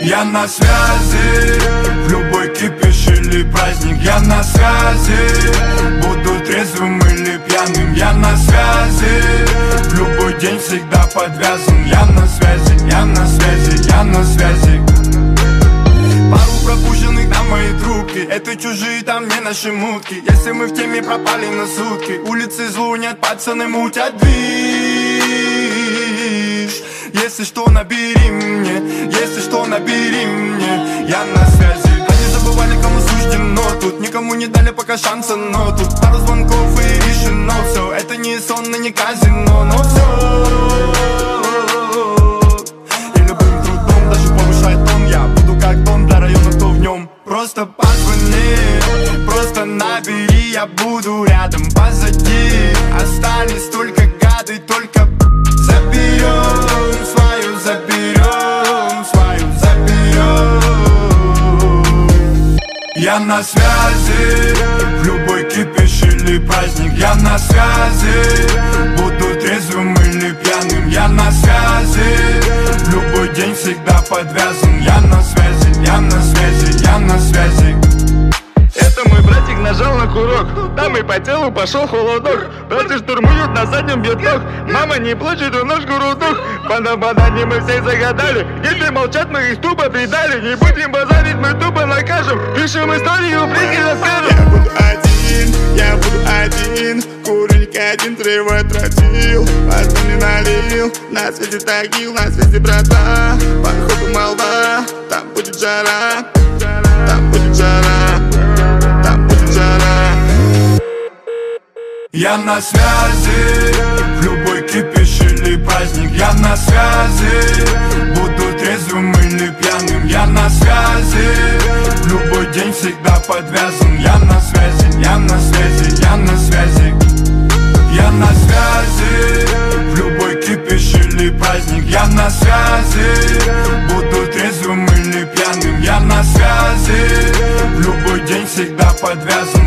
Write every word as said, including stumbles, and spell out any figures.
Я на связи, в любой кипиш или праздник. Я на связи, буду трезвым или пьяным. Я на связи, в любой день всегда подвязан. Я на связи, я на связи, я на связи. Пару пропущенных на мои трубки, это чужие, там не наши мутки. Если мы в теме, пропали на сутки. Улицы звонят, пацаны мутят движ. Если что, набери мне, если что, набери мне. Я на связи. Они забывали, кому суждено тут. Никому не дали пока шанса, но тут пару звонков и решено все. Это не сон и не казино, но все. И любым трудом, даже повышай тон. Я буду как дом для района, кто в нем. Просто позвони, просто набери. Я буду рядом, позади. Остались только гады, только заберем свою, заберем свою, заберем. Я на связи, в любой кипиш или праздник. Я на связи, буду трезвым или пьяным. Я на связи, в любой день всегда подвязан. Я на связи, я на связи, я на связи. Это мой братик нажал на курок, там и по телу пошел холодок. Братья штурмуют, на заднем бьет ног. Мама, не плачь, эту нож грудок. Банда-бандане мы всех загадали. Если молчат, мы их тупо предали. Не будем базарить, мы тупо накажем. Пишем историю, прикинь, расскажем. Я буду один, я буду один. Курю никотин, трево тротил. Возьми не налил, на свете тагил, на свете братва. Походу молва, там будет жара. Там будет жара. Я на связи, в любой кипиш или праздник. Я на связи, буду трезвым или пьяным. Я на связи, в любой день всегда подвязан. Я на связи, я на связи, я на связи. Я на связи, в любой кипиш или праздник. Я на связи, буду трезвым или пьяным. Я на связи, в любой день всегда подвязан.